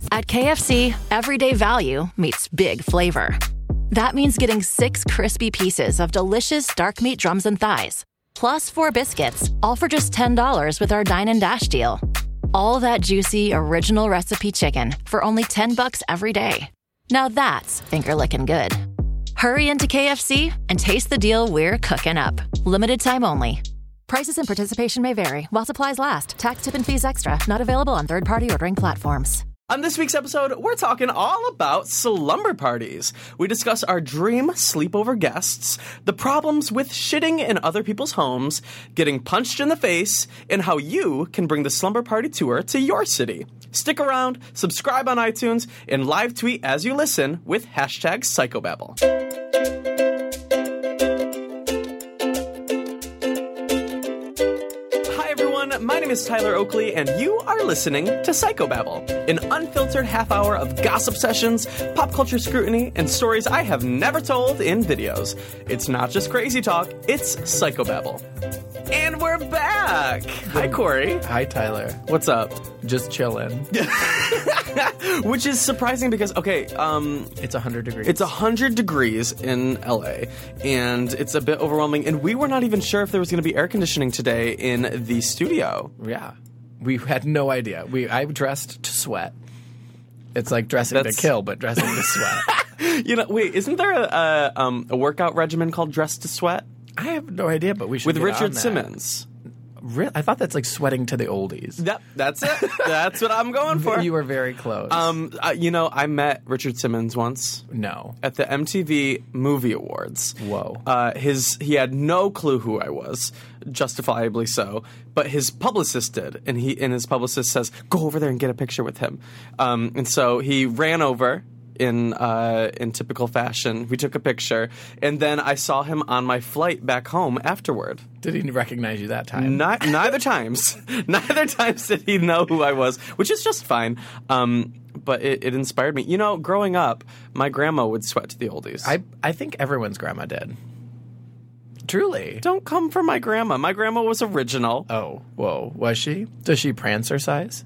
At KFC, everyday value meets big flavor. That means getting 6 crispy pieces of delicious dark meat drums and thighs, plus 4 biscuits, all for just $10 with our Dine and Dash deal. All that juicy, original recipe chicken for only $10 every day. Now that's finger-licking good. Hurry into KFC and taste the deal we're cooking up. Limited time only. Prices and participation may vary. While supplies last. Tax, tip, and fees extra. Not available on third-party ordering platforms. On this week's episode, we're talking all about slumber parties. We discuss our dream sleepover guests, the problems with shitting in other people's homes, getting punched in the face, and how you can bring the slumber party tour to your city. Stick around, subscribe on iTunes, and live tweet as you listen with hashtag Psychobabble. My name is Tyler Oakley, and you are listening to Psychobabble, an unfiltered half hour of gossip sessions, pop culture scrutiny, and stories I have never told in videos. It's not just crazy talk, it's Psychobabble. And we're back! Hi, Corey. Hi, Tyler. What's up? Just chilling. Which is surprising because, it's 100 degrees. It's 100 degrees in LA, and it's a bit overwhelming, and we were not even sure if there was going to be air conditioning today in the studio. Yeah. We had no idea. I dressed to sweat. It's like dressing to kill, but dressing to sweat. Wait, isn't there a workout regimen called Dress to Sweat? I have no idea, but we should with get Richard on that. Simmons. Really? I thought that's like sweating to the oldies. Yep, that's it. That's what I'm going for. You were very close. I met Richard Simmons once. No. At the MTV Movie Awards. Whoa. He had no clue who I was, justifiably so, but his publicist did, and his publicist says, "Go over there and get a picture with him." And so he ran over. In typical fashion, we took a picture, and then I saw him on my flight back home afterward. Did he recognize you that time? Neither times. Neither times did he know who I was, which is just fine. But it inspired me. Growing up, my grandma would sweat to the oldies. I think everyone's grandma did. Truly. Don't come for my grandma. My grandma was original. Oh, whoa. Was she? Does she prancer size?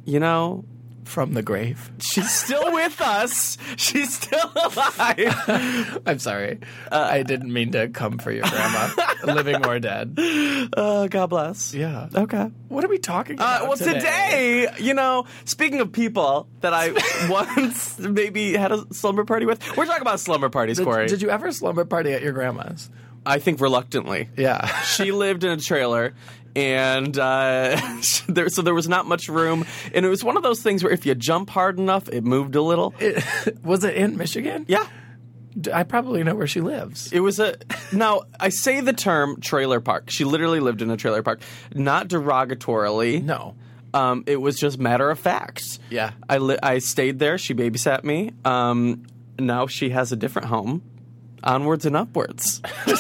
From the grave. She's still with us. She's still alive. I'm sorry. I didn't mean to come for your grandma, living or dead. God bless. Yeah. Okay. What are we talking about today, speaking of people that I once maybe had a slumber party with, we're talking about slumber parties, Corey. Did you ever slumber party at your grandma's? I think reluctantly. Yeah. She lived in a trailer. And so there was not much room. And it was one of those things where if you jump hard enough, it moved a little. Was it in Michigan? Yeah. I probably know where she lives. It was now, I say the term trailer park. She literally lived in a trailer park. Not derogatorily. No. It was just matter of fact. Yeah. I stayed there. She babysat me. Now she has a different home. Onwards and upwards.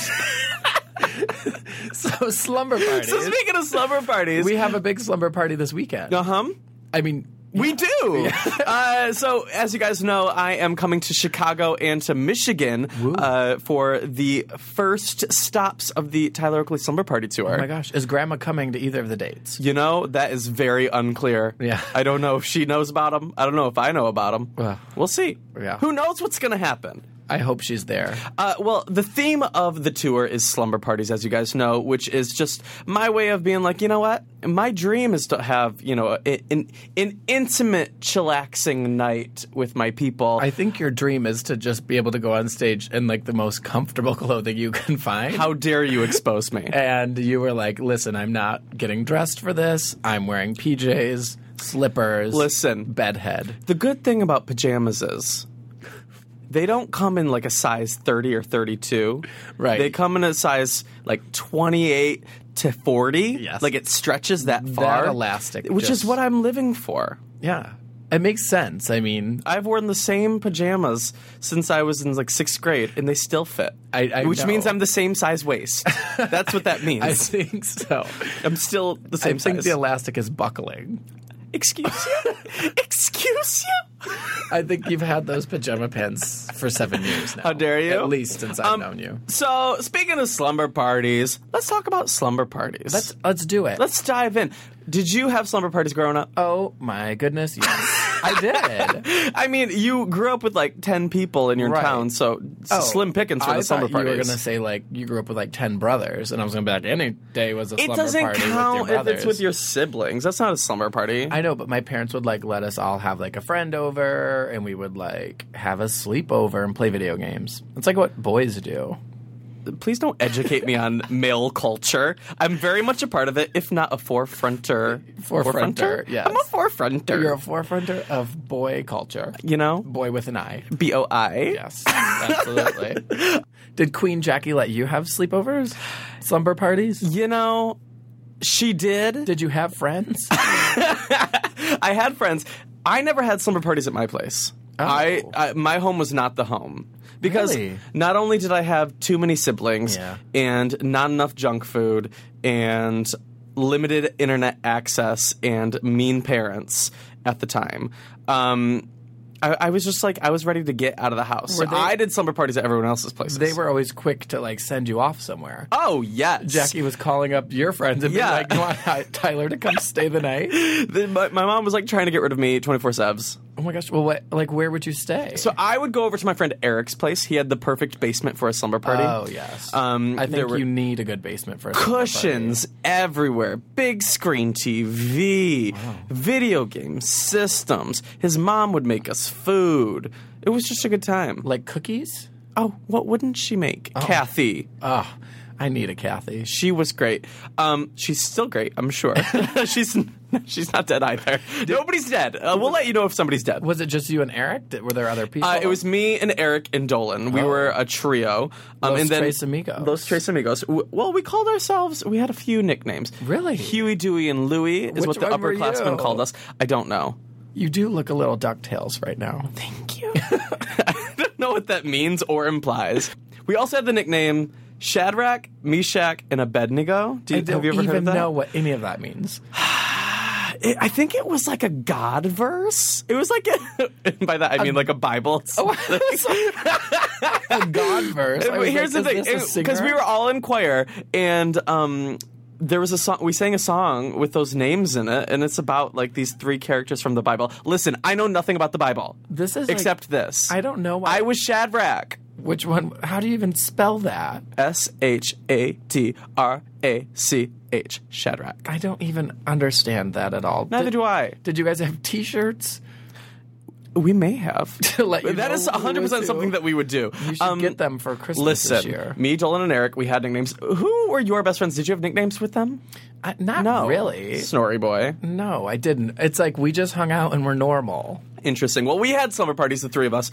So slumber parties. So speaking of slumber parties, we have a big slumber party this weekend. I mean, we do. Yeah. So as you guys know, I am coming to Chicago and to Michigan for the first stops of the Tyler Oakley Slumber Party Tour. Oh my gosh. Is Grandma coming to either of the dates? That is very unclear. Yeah. I don't know if she knows about them. I don't know if I know about them. We'll see. Yeah. Who knows what's going to happen? I hope she's there. Well, the theme of the tour is slumber parties, as you guys know, which is just my way of being like, you know what? My dream is to have, an intimate, chillaxing night with my people. I think your dream is to just be able to go on stage in, like, the most comfortable clothing you can find. How dare you expose me? And you were like, listen, I'm not getting dressed for this. I'm wearing PJs, slippers. Listen. Bedhead. The good thing about pajamas is they don't come in like a size 30 or 32. Right. They come in a size like 28 to 40. Yes. Like it stretches that far. That elastic. Which is what I'm living for. Yeah. It makes sense. I mean, I've worn the same pajamas since I was in like 6th grade, and they still fit. Which means I'm the same size waist. That's what that means. I think so. I'm still the same size. I think the elastic is buckling. Excuse you? Excuse you? I think you've had those pajama pants for 7 years now. How dare you? At least since I've known you. So, speaking of slumber parties, let's talk about slumber parties. Let's do it. Let's dive in. Did you have slumber parties growing up? Oh, my goodness, yes. I did. I mean, you grew up with like 10 people in your town, so slim pickings for the slumber parties. You were going to say like you grew up with like 10 brothers, and I was going to be like, any day was a slumber party with your brothers. It doesn't count if it's with your siblings. That's not a slumber party. I know, but my parents would like let us all have like a friend over, and we would like have a sleepover and play video games. It's like what boys do. Please don't educate me on male culture. I'm very much a part of it, if not a forefronter. Forefronter? Yes. I'm a forefronter. You're a forefronter of boy culture. You know? Boy with an I. B-O-I. Yes, absolutely. Did Queen Jackie let you have sleepovers? Slumber parties? You know, she did. Did you have friends? I had friends. I never had slumber parties at my place. Oh. My home was not the home. Because Really? not only did I have too many siblings and not enough junk food and limited internet access and mean parents at the time, I was just like, I was ready to get out of the house. So I did slumber parties at everyone else's places. They were always quick to like send you off somewhere. Oh, yes. Jackie was calling up your friends and being like, you want Tyler to come stay the night? My mom was like trying to get rid of me 24/7. Oh my gosh. Well, where would you stay? So I would go over to my friend Eric's place. He had the perfect basement for a slumber party. Oh, yes. I think you need a good basement for a slumber cushions party. everywhere, big screen TV, video game systems. His mom would make us food. It was just a good time. Like cookies? Oh, what wouldn't she make? Kathy. Oh, I need a Kathy. She was great. She's still great, I'm sure. She's not dead either. Nobody's dead. We'll let you know if somebody's dead. Was it just you and Eric? Were there other people? It was me and Eric and Dolan. We were a trio. Los Tres Amigos. Los Tres Amigos. Well, we called ourselves, we had a few nicknames. Really? Huey, Dewey, and Louie is what the upperclassmen called us. I don't know. You do look a little DuckTales right now. Thank you. I don't know what that means or implies. We also had the nickname Shadrach, Meshach, and Abednego. Have you ever heard of that? I don't even know what any of that means. I think it was like a God verse. It was like and by that I mean like a Bible. A God verse. Here's the thing, because we were all in choir, and there was a song. We sang a song with those names in it, and it's about like these three characters from the Bible. Listen, I know nothing about the Bible. This is except this. I don't know why. I was Shadrach. Which one? How do you even spell that? Shadrach. Shadrach. I don't even understand that at all. Neither do I. Did you guys have T-shirts? We may have. That is 100% something that we would do. You should get them for Christmas this year. Me, Dolan, and Eric, we had nicknames. Who were your best friends? Did you have nicknames with them? Not really. Snorri Boy. No, I didn't. It's like we just hung out and we're normal. Interesting. Well, we had slumber parties, the three of us,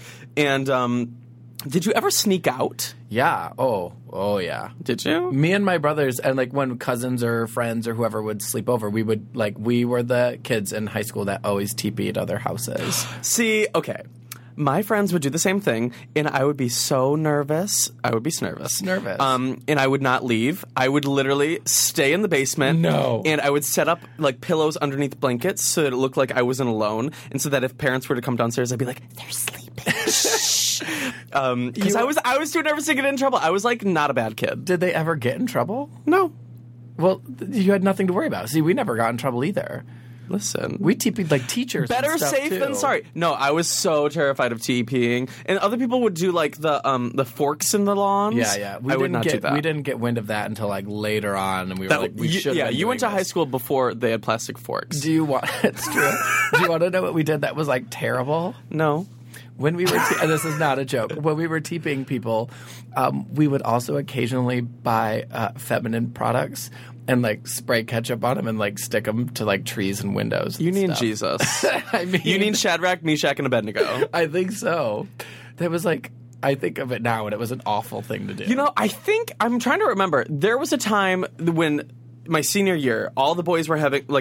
and did you ever sneak out? Yeah. Oh, yeah. Did you? Me and my brothers, and like when cousins or friends or whoever would sleep over, we were the kids in high school that always TP'd other houses. See, okay. My friends would do the same thing, and I would be so nervous. I would be nervous. And I would not leave. I would literally stay in the basement. No. And I would set up like pillows underneath blankets so that it looked like I wasn't alone, and so that if parents were to come downstairs, I'd be like, they're sleeping. Shh. Because I was too nervous to get in trouble. I was like not a bad kid. Did they ever get in trouble? No. Well, you had nothing to worry about. See, we never got in trouble either. Listen, we TP'd like teachers. Better safe than sorry. No, I was so terrified of TPing, and other people would do like the forks in the lawns. Yeah. I would not do that. We didn't get wind of that until like later on, and we were like, we should. Yeah, you went to high school before they had plastic forks. Do you want? It's true. Do you want to know what we did that was like terrible? No. When we were, and this is not a joke, when we were TPing people, we would also occasionally buy feminine products and like spray ketchup on them and like stick them to like trees and windows. You need Jesus. I mean, you need Shadrach, Meshach, and Abednego. I think so. That was like, I think of it now, and it was an awful thing to do. You know, I think I'm trying to remember. There was a time when my senior year, all the boys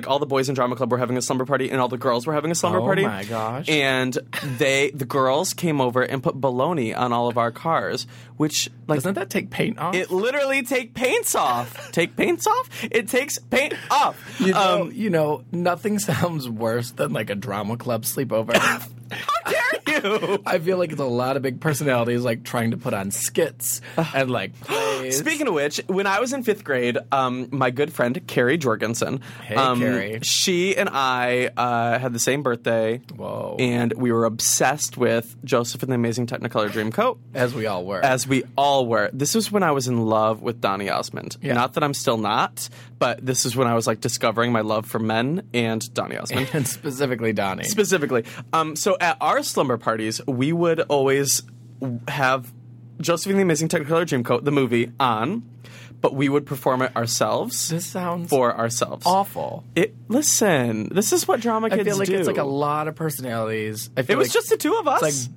in drama club were having a slumber party, and all the girls were having a slumber party. Oh my gosh! And the girls came over and put bologna on all of our cars, which doesn't that take paint off? It literally take paints off. Take paints off? It takes paint off. You know, nothing sounds worse than like a drama club sleepover. How dare you? I feel like it's a lot of big personalities like trying to put on skits and like play parties. Speaking of which, when I was in 5th grade, my good friend Carrie Jorgensen, Hey, Carrie. she and I had the same birthday. Whoa. And we were obsessed with Joseph and the Amazing Technicolor Dreamcoat. As we all were. As we all were. This was when I was in love with Donny Osmond. Yeah. Not that I'm still not, but this is when I was like discovering my love for men and Donny Osmond. And specifically Donnie. Specifically. So at our slumber parties, we would always have Joseph and the Amazing Technicolor Dreamcoat, the movie, on, but we would perform it ourselves. This sounds for ourselves. awful. Listen, this is what drama kids do. I feel like it's like a lot of personalities. I feel It was like just the two of us. it's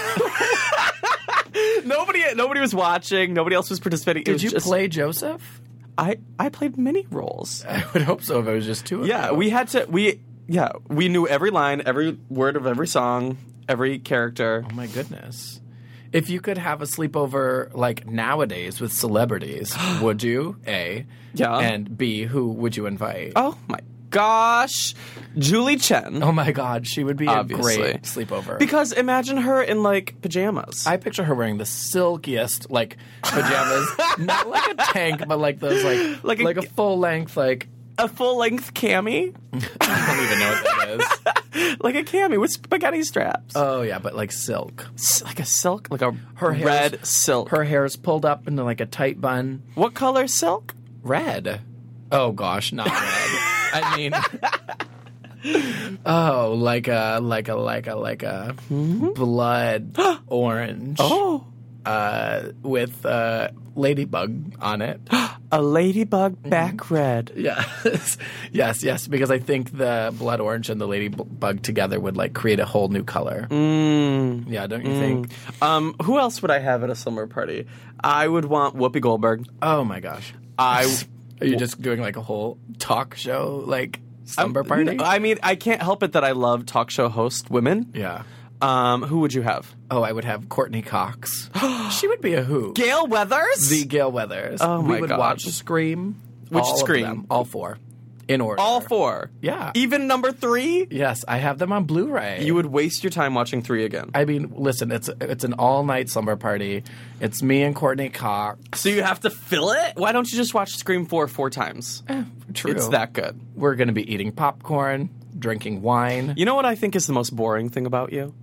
Nobody was watching. Nobody else was participating. Did you play Joseph? I played many roles. I would hope so if it was just two of you. Yeah, we had to. We knew every line, every word of every song, every character. Oh my goodness. If you could have a sleepover like nowadays with celebrities, would you? A. Yeah. And B, who would you invite? Oh my gosh, Julie Chen. Oh my God, she would be Obviously. a great sleepover. Because imagine her in like pajamas. I picture her wearing the silkiest like pajamas, not like a tank, but like those like a full length like. A full-length cami? I don't even know what that is. Like a cami with spaghetti straps. Oh yeah, but like silk. Like a silk? Like a Her red hair's- silk. Her hair's pulled up into like a tight bun. What color silk? Red. Oh gosh, not red. I mean, oh, like a blood orange. Oh. With ladybug on it. A ladybug back red. Yes, yes, because I think the blood orange and the ladybug together would like create a whole new color. Yeah, don't you think? Who else would I have at a slumber party? I would want Whoopi Goldberg. Oh my gosh. Are you just doing like a whole talk show like slumber party? I mean, I can't help it that I love talk show host women. Yeah. Who would you have? Oh, I would have Courtney Cox. She would be a who? Gail Weathers? The Gail Weathers. Oh my We would God. watch Scream. Which all of Scream? them. All four. In order. All four? Yeah. Even number 3? Yes, I have them on Blu-ray. You would waste your time watching 3 again. I mean, listen, it's an all-night slumber party. It's me and Courtney Cox. So you have to fill it? Why don't you just watch Scream 4 times? True. It's that good. We're going to be eating popcorn, drinking wine. You know what I think is the most boring thing about you?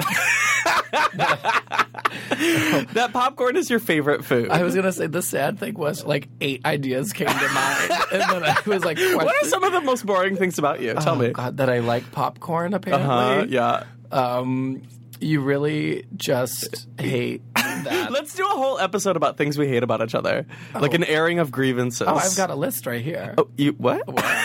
That popcorn is your favorite food. I was going to say the sad thing was like 8 ideas came to mind. And then I was like, What are some of the most boring things about you? Tell me. God, that I like popcorn apparently. Yeah. You really just hate that. Let's do a whole episode about things we hate about each other. Like an airing of grievances. Oh, I've got a list right here. Oh, you what?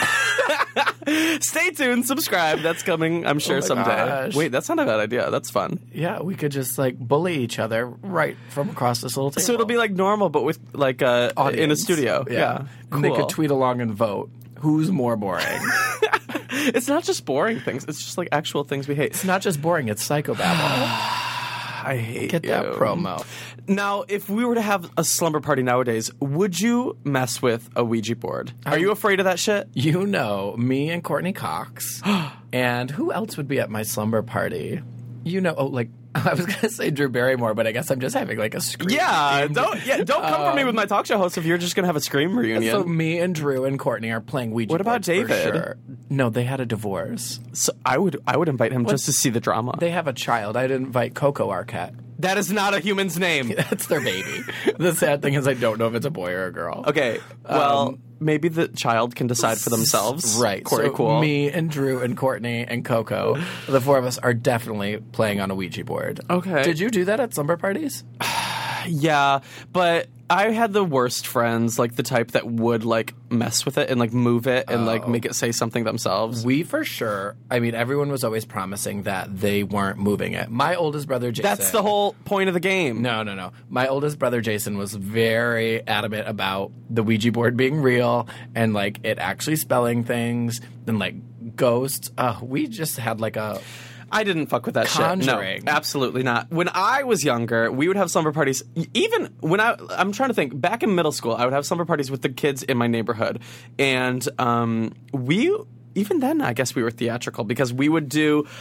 Stay tuned, subscribe. That's coming, I'm sure, my someday. gosh. Wait, that's not a bad idea. That's fun. Yeah, we could just like bully each other right from across this little table. So it'll be like normal, but with like in a Audience. studio. Yeah. And they Cool. could tweet along and vote. Who's more boring? It's not just boring things. It's just like actual things we hate. It's not just boring, it's psychobabble. I hate Get that you. promo. Now, if we were to have a slumber party nowadays, would you mess with a Ouija board? Are you afraid of that shit? You know, me and Courtney Cox. And who else would be at my slumber party? You know, like, I was going to say Drew Barrymore, but I guess I'm just having like a scream. Yeah, don't come for me with my talk show host if you're just gonna have a Scream reunion. So me and Drew and Courtney are playing Ouija What about boards for David? sure. No, they had a divorce. So I would invite him just to see the drama. They have a child. I'd invite Coco Arquette. That is not a human's name. That's their baby. The sad thing is I don't know if it's a boy or a girl. Okay, well, maybe the child can decide for themselves. Right. Corey so Cool. Me and Drew and Courtney and Coco, the four of us are definitely playing on a Ouija board. Okay. Did you do that at slumber parties? Yeah, but I had the worst friends, like the type that would like mess with it and like move it and like make it say something themselves. We for sure. I mean, everyone was always promising that they weren't moving it. My oldest brother Jason. That's the whole point of the game. No. My oldest brother Jason was very adamant about the Ouija board being real and like it actually spelling things and like ghosts. We just had like a. I didn't fuck with that Conjuring. shit. No, absolutely not. When I was younger, we would have slumber parties. Even when I'm trying to think, back in middle school, I would have slumber parties with the kids in my neighborhood. And even then, I guess we were theatrical because we would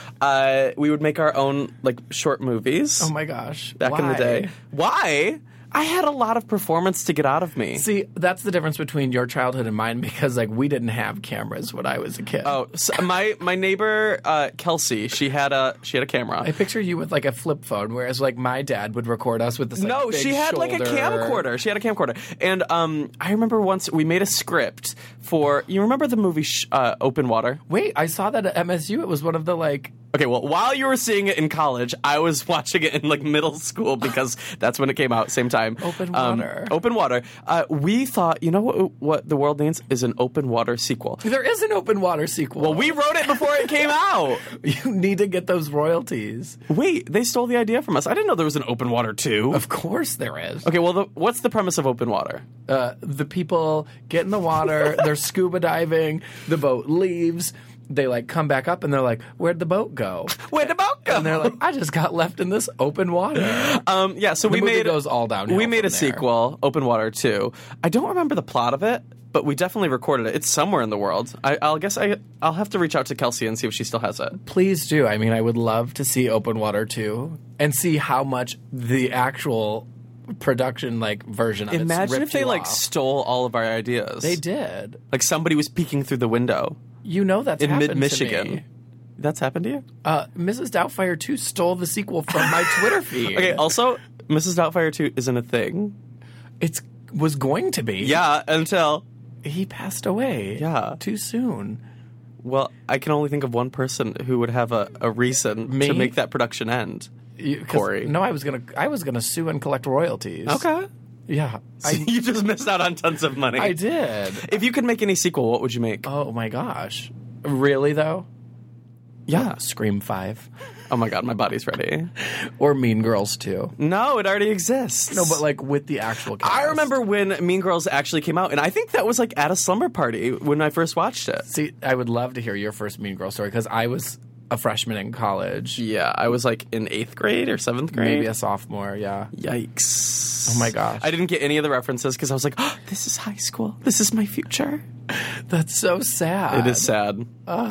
we would make our own like short movies. Oh my gosh! Back in the day. Why? I had a lot of performance to get out of me. See, that's the difference between your childhood and mine because, like, we didn't have cameras when I was a kid. Oh, so my neighbor Kelsey, she had a camera. I picture you with, like, a flip phone, whereas, like, my dad would record us with this, like, No, big she had like a shoulder. camcorder. She had a camcorder. And I remember once we made a script for, you remember the movie Open Water? Wait, I saw that at MSU. It was one of the, like... Okay, well, while you were seeing it in college, I was watching it in like middle school because that's when it came out, same time. Open Water. Open Water. We thought, you know what the world needs is an Open Water sequel. There is an Open Water sequel. Well, we wrote it before it came out. You need to get those royalties. Wait, they stole the idea from us. I didn't know there was an Open Water 2. Of course there is. Okay, well, what's the premise of Open Water? The people get in the water, they're scuba diving, the boat leaves, they like come back up and they're like, where'd the boat go? Where'd the boat go? And they're like, I just got left in this open water. Yeah, so The movie goes all downhill We made a from there. sequel, Open Water 2. I don't remember the plot of it, but we definitely recorded it. It's somewhere in the world. I'll have to reach out to Kelsey and see if she still has it. Please do. I mean, I would love to see Open Water 2 and see how much the actual production like version of it Imagine ripped if they you like off. stole all of our ideas. They did. Like somebody was peeking through the window You know that's in happened to mid-Michigan. me. That's happened to you? Mrs. Doubtfire 2 stole the sequel from my Twitter feed. Okay, also, Mrs. Doubtfire 2 isn't a thing. It was going to be. Yeah, until... He passed away. Yeah. Too soon. Well, I can only think of one person who would have a reason Me? to make that production end. 'Cause- Corey. No, I was gonna sue and collect royalties. Okay. Yeah. You just missed out on tons of money. I did. If you could make any sequel, what would you make? Oh my gosh. Really though? Yeah. Scream 5. Oh my god, my body's ready. Or Mean Girls 2. No, it already exists. No, but like with the actual cast. I remember when Mean Girls actually came out, and I think that was like at a slumber party when I first watched it. See, I would love to hear your first Mean Girl story because I was a freshman in college. Yeah, I was like in 8th grade or 7th grade. Maybe a sophomore, yeah. Yikes. Oh my gosh. I didn't get any of the references because I was like, oh, this is high school. This is my future. That's so sad. It is sad.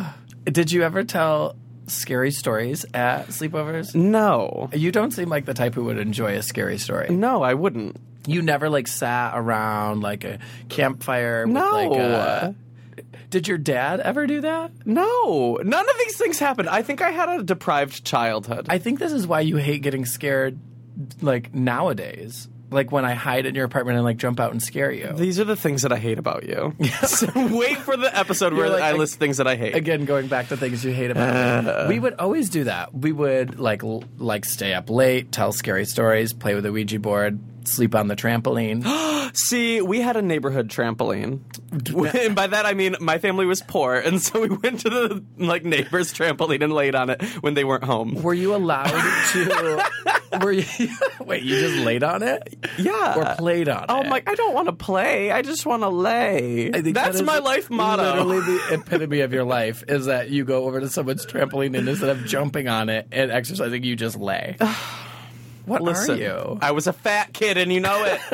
Did you ever tell scary stories at sleepovers? No. You don't seem like the type who would enjoy a scary story. No, I wouldn't. You never like sat around like a campfire with No. like a... Did your dad ever do that? No. None of these things happened. I think I had a deprived childhood. I think this is why you hate getting scared like nowadays. Like when I hide in your apartment and like jump out and scare you. These are the things that I hate about you. So wait for the episode where You're like- I list things that I hate. Again, going back to things you hate about me. We would always do that. We would like stay up late, tell scary stories, play with a Ouija board, sleep on the trampoline. See, we had a neighborhood trampoline. And by that I mean my family was poor, and so we went to the like neighbor's trampoline and laid on it when they weren't home. Were you allowed to? Were you? Wait, you just laid on it? Yeah. Or played on it? Oh my! I don't want to play. I just want to lay. I think That's that is my life motto. Literally, the epitome of your life is that you go over to someone's trampoline and instead of jumping on it and exercising, you just lay. What Listen, are you? I was a fat kid, and you know it.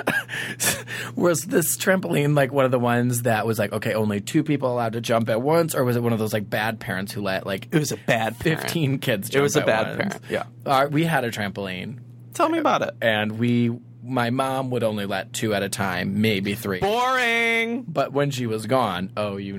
Was this trampoline like one of the ones that was like, okay, only 2 people allowed to jump at once, or was it one of those like bad parents who let like It was a bad parent. 15 kids jump It was a at bad once? parent. Yeah. We had a trampoline, Tell me about it. and my mom would only let 2 at a time, maybe 3. Boring. But when she was gone,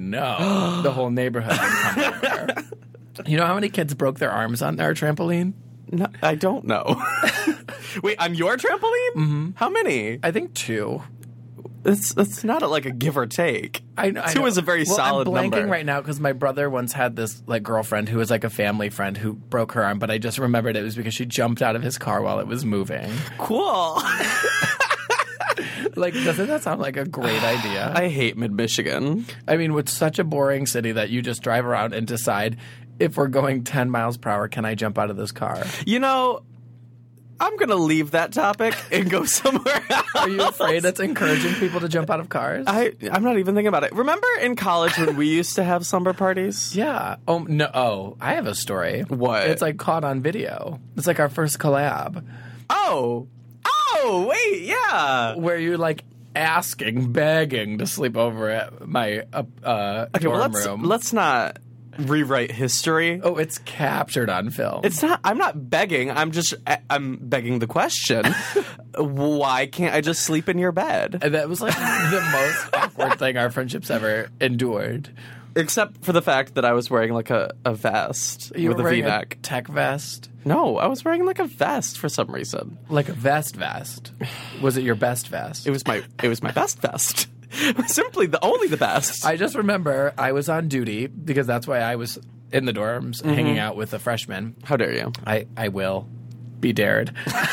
the whole neighborhood would come over. You know how many kids broke their arms on our trampoline? No, I don't know. Wait, on your trampoline? Mm-hmm. How many? I think 2. That's not like a give or take. I know. 2 is a very solid I'm blanking number. right now because my brother once had this like girlfriend who was like a family friend who broke her arm, but I just remembered it was because she jumped out of his car while it was moving. Cool. Like, doesn't that sound like a great idea? I hate mid-Michigan. I mean, with such a boring city that you just drive around and decide if we're going 10 miles per hour, can I jump out of this car? You know, I'm going to leave that topic and go somewhere else. Are you afraid that's encouraging people to jump out of cars? I'm not even thinking about it. Remember in college when we used to have slumber parties? Yeah. Oh, no. Oh, I have a story. What? It's like caught on video. It's like our first collab Oh, wait, yeah. where you're like asking, begging to sleep over at my Okay, dorm well, room. let's not rewrite history. Oh, it's captured on film. It's not. I'm not begging. I'm begging the question. Why can't I just sleep in your bed? And that was like the most awkward thing our friendship's ever endured. Except for the fact that I was wearing like a vest You with were a wearing V-neck. a tech vest? No, I was wearing like a vest for some reason. Like a vest. Was it your best vest? It was my best vest. Simply only the best. I just remember I was on duty because that's why I was in the dorms hanging out with the freshmen. How dare you? I will be dared.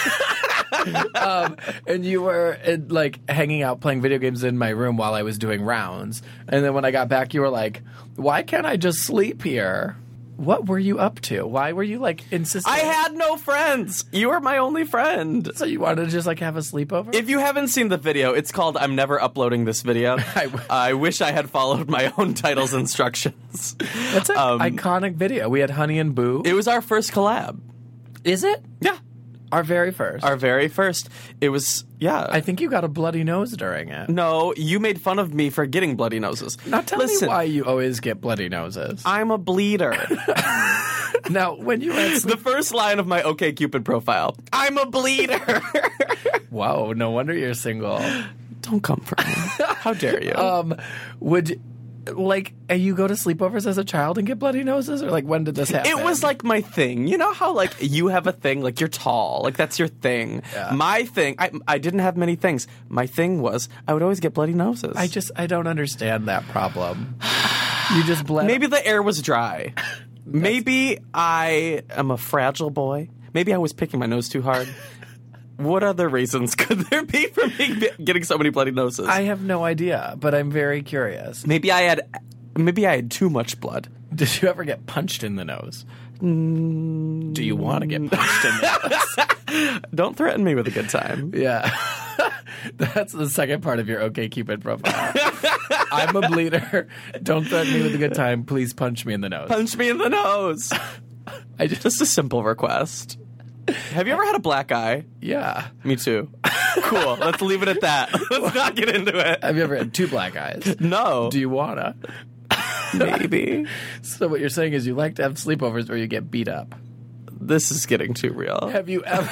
And you were like hanging out playing video games in my room while I was doing rounds. And then when I got back, you were like, why can't I just sleep here? What were you up to? Why were you like insisting? I had no friends. You were my only friend. So you wanted to just like have a sleepover? If you haven't seen the video, it's called I'm Never Uploading This Video. I wish I had followed my own title's instructions. That's an iconic video. We had Honey and Boo. It was our first collab. Is it? Yeah. Our very first. Our very first. It was, yeah. I think you got a bloody nose during it. No, you made fun of me for getting bloody noses. Now tell me why you always get bloody noses. I'm a bleeder. Now, when you were The first line of my OkCupid profile, I'm a bleeder. Whoa, no wonder you're single. Don't come for me. How dare you? Would like you go to sleepovers as a child and get bloody noses, or like when did this happen? It was like my thing. You know how like you have a thing, like you're tall, like that's your thing. Yeah. My thing, I didn't have many things. My thing was I would always get bloody noses. I don't understand that problem. You just bled. Maybe the air was dry. Maybe I am a fragile boy. Maybe I was picking my nose too hard. What other reasons could there be for me getting so many bloody noses? I have no idea, but I'm very curious. Maybe I had too much blood. Did you ever get punched in the nose? Do you want to get punched in the nose? Don't threaten me with a good time. Yeah. That's the second part of your OkCupid profile. I'm a bleeder. Don't threaten me with a good time. Please punch me in the nose. Punch me in the nose. Just a simple request. Have you ever had a black eye? Yeah. Me too. Cool. Let's leave it at that. Let's not get into it. Have you ever had two black eyes? No. Do you wanna? Maybe. So what you're saying is you like to have sleepovers where you get beat up. This is getting too real. Have you ever...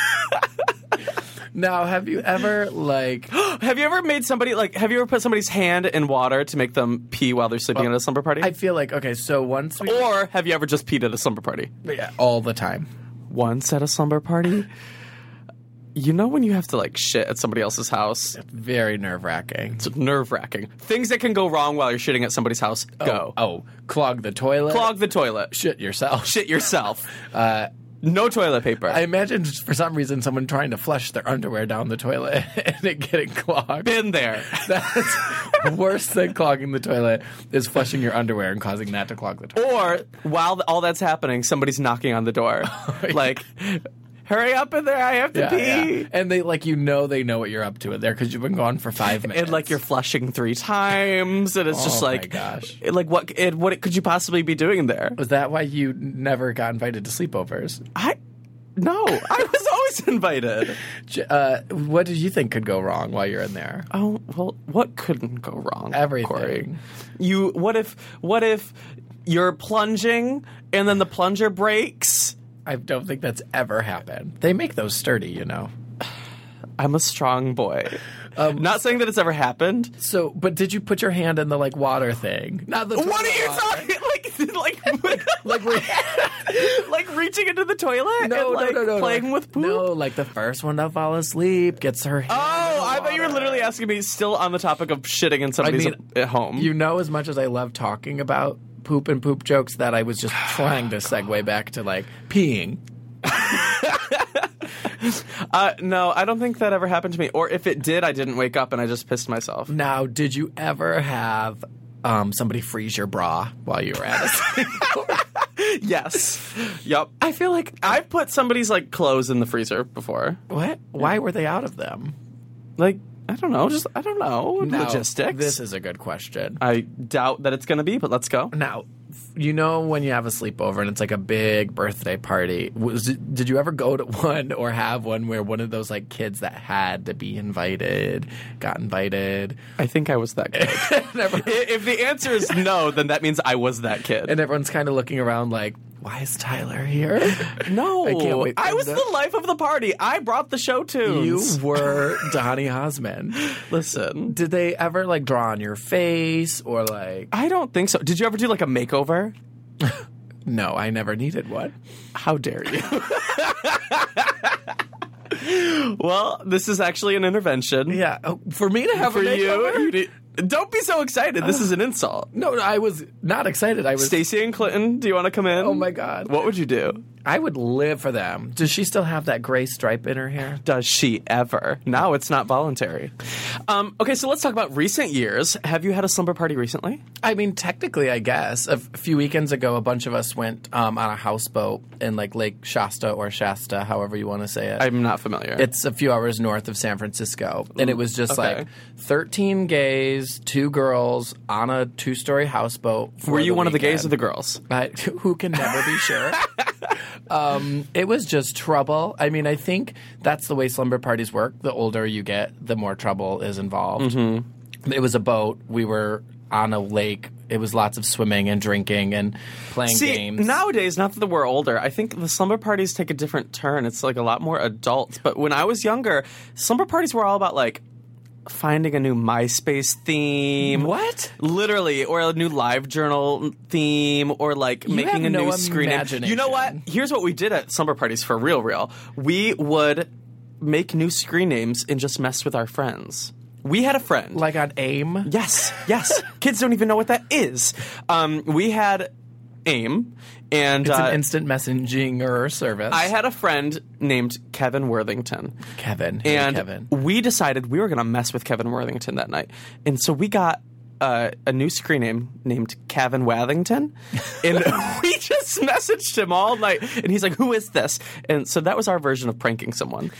Now, have you ever, like... Have you ever made somebody, like, have you ever put somebody's hand in water to make them pee while they're sleeping at a slumber party? I feel like, okay, so once we... Or have you ever just peed at a slumber party? Yeah, all the time. Once at a slumber party? You know when you have to, like, shit at somebody else's house? Very nerve-wracking. It's nerve-wracking. Things that can go wrong while you're shitting at somebody's house, go. Oh, clog the toilet. Clog the toilet. Shit yourself. Shit yourself. No toilet paper. I imagine for some reason someone trying to flush their underwear down the toilet and it getting clogged. Been there. That's worse than clogging the toilet is flushing your underwear and causing that to clog the toilet. Or while all that's happening, somebody's knocking on the door. Like, hurry up in there, I have to pee. Yeah. And they they know what you're up to in there because you've been gone for 5 minutes. And like you're flushing 3 times, and it's just like, my gosh. Like what could you possibly be doing there? Was that why you never got invited to sleepovers? No, I was always invited. What did you think could go wrong while you're in there? Oh, well, what couldn't go wrong? Everything. Corey? What if you're plunging and then the plunger breaks? I don't think that's ever happened. They make those sturdy, you know. I'm a strong boy. Not saying that it's ever happened. So, but did you put your hand in the like water thing? Not the. What are you talking? Like reaching into the toilet? No, and, playing with poop? No, like the first one to fall asleep gets her hand. Oh, I thought you were literally asking me still on the topic of shitting in somebody's at home. You know, as much as I love talking about poop and poop jokes, that I was just trying to segue back to like peeing. No, I don't think that ever happened to me. Or if it did, I didn't wake up and I just pissed myself. Now, did you ever have somebody freeze your bra while you were at a sleepover? Yes. Yep. I feel like I've put somebody's like clothes in the freezer before. What? Why were they out of them? Like, I don't know. Logistics. This is a good question. I doubt that it's going to be, but let's go. Now, you know when you have a sleepover and it's like a big birthday party, did you ever go to one or have one where one of those like kids that had to be invited got invited? I think I was that kid. If the answer is no, then that means I was that kid. And everyone's kind of looking around like, why is Tyler here? No, I can't wait. I was the life of the party. I brought the show tunes. You were Donny Osmond. Listen, did they ever like draw on your face or like? I don't think so. Did you ever do like a makeover? No, I never needed one. How dare you? Well, this is actually an intervention. Yeah, for me to have for a makeover? you. Don't be so excited. This is an insult. No, I was not excited. I was. Stacey and Clinton, do you want to come in? Oh my God. What would you do? I would live for them. Does she still have that gray stripe in her hair? Does she ever? Now it's not voluntary. Okay, so let's talk about recent years. Have you had a slumber party recently? I mean, technically, I guess. A few weekends ago, a bunch of us went on a houseboat in like Lake Shasta or Shasta, however you want to say it. I'm not familiar. It's a few hours north of San Francisco. And it was just like 13 gays, 2 girls on a 2-story houseboat. Were you one of the gays or the girls? Who can never be sure. It was just trouble. I mean, I think that's the way slumber parties work. The older you get, the more trouble is involved. Mm-hmm. It was a boat. We were on a lake. It was lots of swimming and drinking and playing games. Nowadays, not that we're older, I think the slumber parties take a different turn. It's like a lot more adult. But when I was younger, slumber parties were all about like finding a new MySpace theme. What? Literally. Or a new LiveJournal theme, or like making a new screen name. You know what? Here's what we did at slumber parties for real. We would make new screen names and just mess with our friends. We had a friend. Like on AIM? Yes. Kids don't even know what that is. We had AIM. And it's an instant messaging service. I had a friend named Kevin Worthington. Kevin. And we decided we were going to mess with Kevin Worthington that night. And so we got a new screen name named Kevin Wathington. And we just messaged him all night. And he's like, who is this? And so that was our version of pranking someone.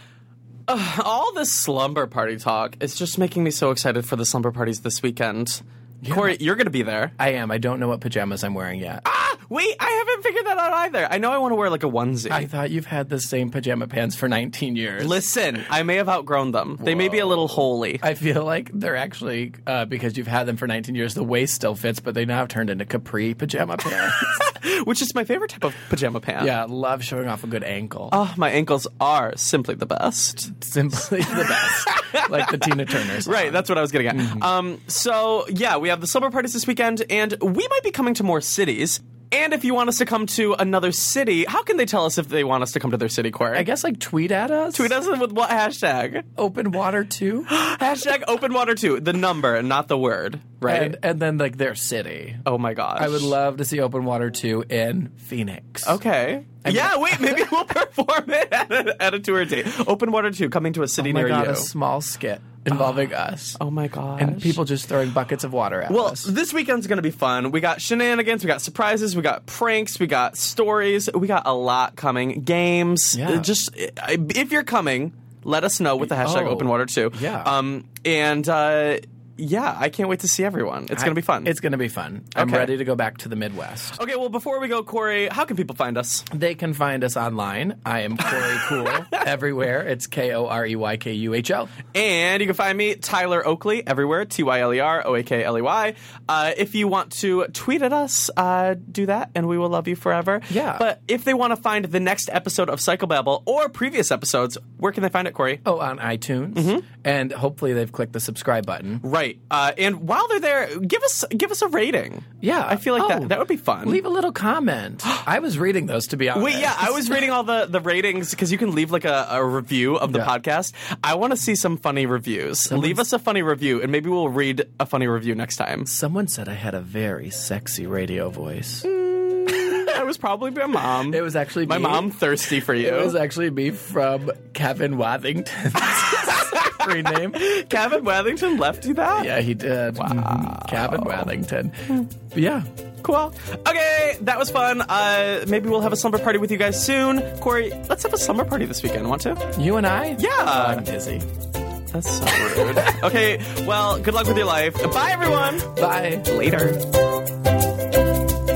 All this slumber party talk is just making me so excited for the slumber parties this weekend. Yeah. Corey, you're going to be there. I am. I don't know what pajamas I'm wearing yet. Wait, I haven't figured that out either. I know I want to wear like a onesie. I thought you've had the same pajama pants for 19 years. Listen, I may have outgrown them. Whoa. They may be a little holy. I feel like they're actually, because you've had them for 19 years, the waist still fits, but they now have turned into capri pajama pants. Which is my favorite type of pajama pant. Yeah, love showing off a good ankle. Oh, my ankles are simply the best. Simply the best. Like the Tina Turner song. Right, that's what I was getting at. Mm-hmm. So, yeah, we have the slumber parties this weekend, and we might be coming to more cities. And if you want us to come to another city, how can they tell us if they want us to come to their city, Corey? I guess like tweet at us. Tweet us with what hashtag? OpenWater2. Hashtag OpenWater2. The number, not the word, right? And then like their city. Oh my gosh. I would love to see OpenWater2 in Phoenix. Okay. Wait, maybe we'll perform it at a tour date. OpenWater2 coming to a city near you. A small skit involving us. Oh my gosh. And people just throwing buckets of water at us. Well, this weekend's going to be fun. We got shenanigans, we got surprises, we got pranks, we got stories, we got a lot coming. Games. Yeah. Just, if you're coming, let us know with the hashtag OpenWater2. Yeah. Yeah, I can't wait to see everyone. It's going to be fun. It's going to be fun. I'm ready to go back to the Midwest. Okay, well, before we go, Corey, how can people find us? They can find us online. I am Corey Cool everywhere. It's KOREYKUHL. And you can find me, Tyler Oakley, everywhere, TYLEROAKLEY. If you want to tweet at us, do that, and we will love you forever. Yeah. But if they want to find the next episode of Psychobabble or previous episodes, where can they find it, Corey? Oh, on iTunes. Mm-hmm. And hopefully they've clicked the subscribe button. Right. And while they're there, give us a rating. Yeah. I feel like that would be fun. Leave a little comment. I was reading those, to be honest. Wait, yeah, I was reading all the ratings because you can leave like a review of the podcast. I want to see some funny reviews. Leave us a funny review, and maybe we'll read a funny review next time. Someone said I had a very sexy radio voice. That was probably my mom. It was actually my mom thirsty for you. It was actually me from Kevin Wathington. Screen name. Kevin Wathington left you that? Yeah, he did. Wow. Kevin Wathington. Yeah. Cool. Okay, that was fun. Maybe we'll have a slumber party with you guys soon. Corey, let's have a slumber party this weekend. Want to? You and I? Yeah. Oh, I'm busy. That's so rude. Okay, well, good luck with your life. Bye, everyone. Bye. Later.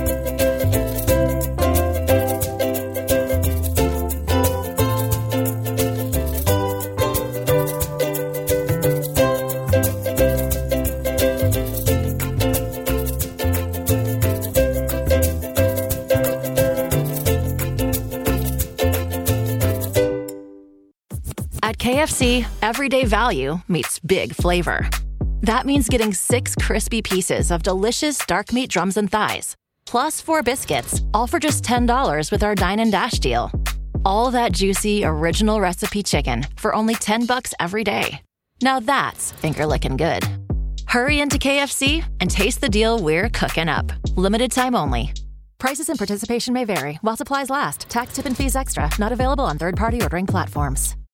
KFC, everyday value meets big flavor. That means getting 6 crispy pieces of delicious dark meat drums and thighs, plus 4 biscuits, all for just $10 with our Dine and Dash deal. All that juicy, original recipe chicken for only $10 every day. Now that's finger-licking good. Hurry into KFC and taste the deal we're cooking up. Limited time only. Prices and participation may vary while supplies last. Tax, tip, and fees extra. Not available on third-party ordering platforms.